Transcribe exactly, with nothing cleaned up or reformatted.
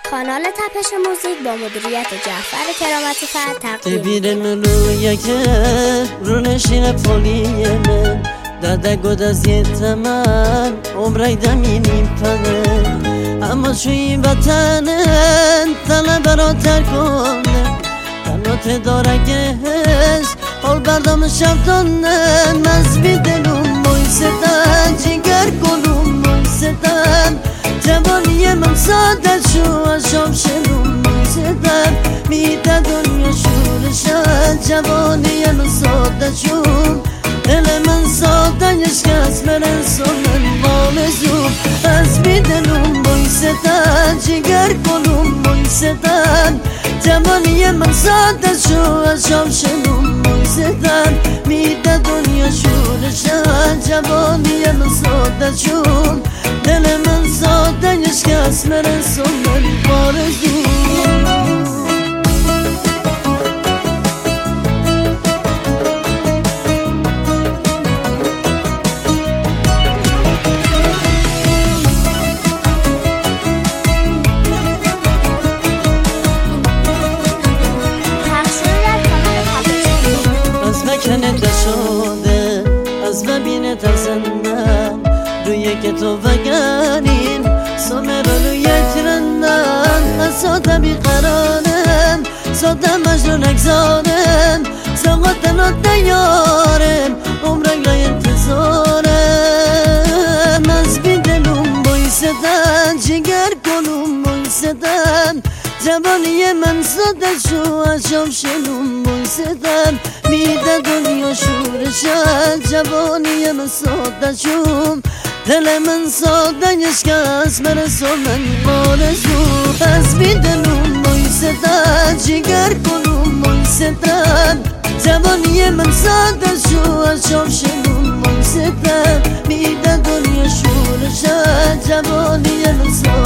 کانال تپش موزیک با مدیریت جعفر کرامتی فرد تقدیم ببیرم روی که رو نشین پولیه من داده گود از یه تمن عمره دمینیم پنه اما چوی وطنن تنه برا ترکنه تنوت داره گهش حال بردم شفتانه مزبی دلوم مویستن جگر گلوم مویستن جوانی من ساده شو اشام شلوم مویستن میده دنیا شورشن جوانی من ساده شو دل من ساده یشکست برن سنن مالزوم از بی دلوم مویستن جگر گلوم مویستن جوانی من ساده شو اشام شلوم مویستن میده دنیا شورشن جوانی من ساده شو دل من ساده یشکست برن سنن مالزوم کنده شده از ببینه ترسندم روی که تو وگرین سامر روی ترندم از ساده بیقرارم ساده مجنون اگزارم ساقات تنات دیارم عمرک لای انتظارم از بی دلوم بایستن جگر گلوم بایستن جوانی من ساده شو اشام شلوم بایستن میده دنیا شورشن جوانی من ساده شوم دل من ساده یشکست برسو من مالزو از بی دلوم بایستن جگر گلوم بایستن جوانی من ساده شو اشام شلوم بایستن میده دنیا شورشن جوانی من ساده